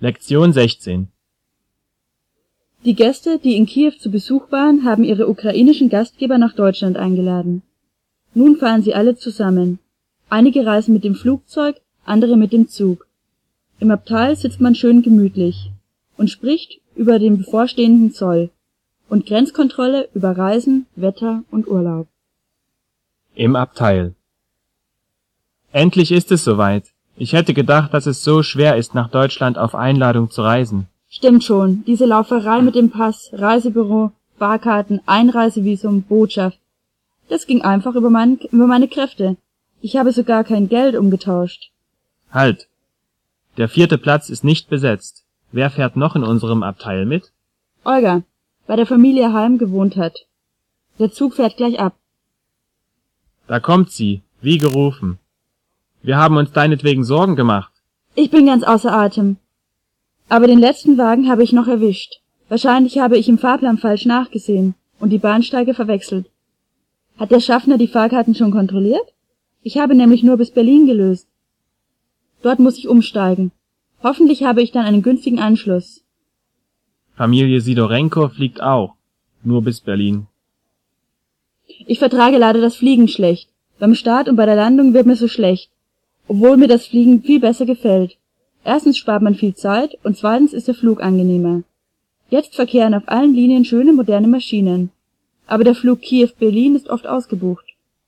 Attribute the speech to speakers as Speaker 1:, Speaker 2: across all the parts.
Speaker 1: Lektion 16.
Speaker 2: Die Gäste, die in Kiew zu Besuch waren, haben ihre ukrainischen Gastgeber nach Deutschland eingeladen. Nun fahren sie alle zusammen. Einige reisen mit dem Flugzeug, andere mit dem Zug. Im Abteil sitzt man schön gemütlich und spricht über den bevorstehenden Zoll und Grenzkontrolle, über Reisen, Wetter und Urlaub.
Speaker 1: Im Abteil. Endlich ist es soweit. Ich hätte gedacht, dass es so schwer ist, nach Deutschland auf Einladung zu reisen.
Speaker 2: Stimmt schon, diese Lauferei mit dem Pass, Reisebüro, Fahrkarten, Einreisevisum, Botschaft. Das ging einfach über meine Kräfte. Ich habe sogar kein Geld umgetauscht.
Speaker 1: Halt! Der 4. Platz ist nicht besetzt. Wer fährt noch in unserem Abteil mit?
Speaker 2: Olga, bei der Familie Halm gewohnt hat. Der Zug fährt gleich ab.
Speaker 1: Da kommt sie, wie gerufen. Wir haben uns deinetwegen Sorgen gemacht.
Speaker 2: Ich bin ganz außer Atem. Aber den letzten Wagen habe ich noch erwischt. Wahrscheinlich habe ich im Fahrplan falsch nachgesehen und die Bahnsteige verwechselt. Hat der Schaffner die Fahrkarten schon kontrolliert? Ich habe nämlich nur bis Berlin gelöst. Dort muss ich umsteigen. Hoffentlich habe ich dann einen günstigen Anschluss.
Speaker 1: Familie Sidorenko fliegt auch, nur bis Berlin.
Speaker 2: Ich vertrage leider das Fliegen schlecht. Beim Start und bei der Landung wird mir so schlecht, obwohl mir das Fliegen viel besser gefällt. Erstens spart man viel Zeit und zweitens ist der Flug angenehmer. Jetzt verkehren auf allen Linien schöne moderne Maschinen. Aber der Flug Kiew-Berlin ist oft ausgebucht.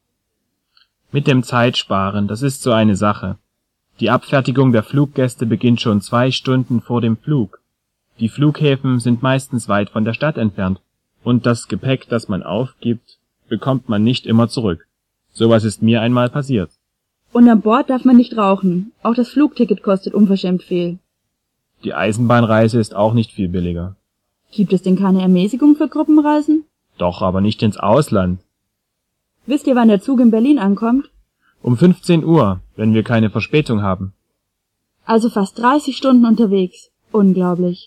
Speaker 1: Mit dem Zeitsparen, das ist so eine Sache. Die Abfertigung der Fluggäste beginnt schon 2 Stunden vor dem Flug. Die Flughäfen sind meistens weit von der Stadt entfernt. Und das Gepäck, das man aufgibt, bekommt man nicht immer zurück. Sowas ist mir einmal passiert.
Speaker 2: Und an Bord darf man nicht rauchen. Auch das Flugticket kostet unverschämt viel.
Speaker 1: Die Eisenbahnreise ist auch nicht viel billiger.
Speaker 2: Gibt es denn keine Ermäßigung für Gruppenreisen?
Speaker 1: Doch, aber nicht ins Ausland.
Speaker 2: Wisst ihr, wann der Zug in Berlin ankommt?
Speaker 1: Um 15 Uhr, wenn wir keine Verspätung haben.
Speaker 2: Also fast 30 Stunden unterwegs. Unglaublich.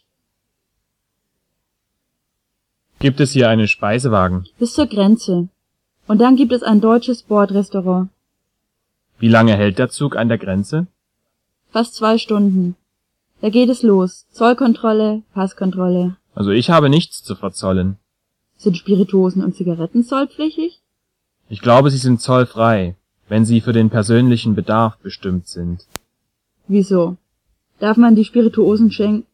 Speaker 1: Gibt es hier einen Speisewagen?
Speaker 2: Bis zur Grenze. Und dann gibt es ein deutsches Bordrestaurant.
Speaker 1: Wie lange hält der Zug an der Grenze?
Speaker 2: Fast 2 Stunden. Da geht es los. Zollkontrolle, Passkontrolle.
Speaker 1: Also ich habe nichts zu verzollen.
Speaker 2: Sind Spirituosen und Zigaretten zollpflichtig?
Speaker 1: Ich glaube, sie sind zollfrei, wenn sie für den persönlichen Bedarf bestimmt sind.
Speaker 2: Wieso? Darf man die Spirituosen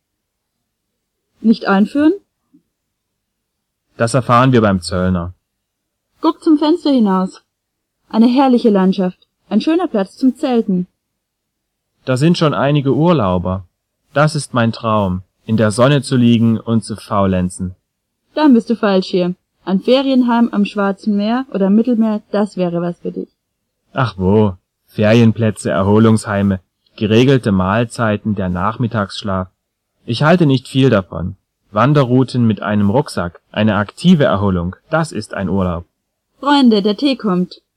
Speaker 2: nicht einführen?
Speaker 1: Das erfahren wir beim Zöllner.
Speaker 2: Guck zum Fenster hinaus. Eine herrliche Landschaft. Ein schöner Platz zum Zelten.
Speaker 1: Da sind schon einige Urlauber. Das ist mein Traum, in der Sonne zu liegen und zu faulenzen.
Speaker 2: Dann bist du falsch hier. Ein Ferienheim am Schwarzen Meer oder am Mittelmeer, das wäre was für dich.
Speaker 1: Ach wo, Ferienplätze, Erholungsheime, geregelte Mahlzeiten, der Nachmittagsschlaf. Ich halte nicht viel davon. Wanderrouten mit einem Rucksack, eine aktive Erholung, das ist ein Urlaub.
Speaker 2: Freunde, der Tee kommt.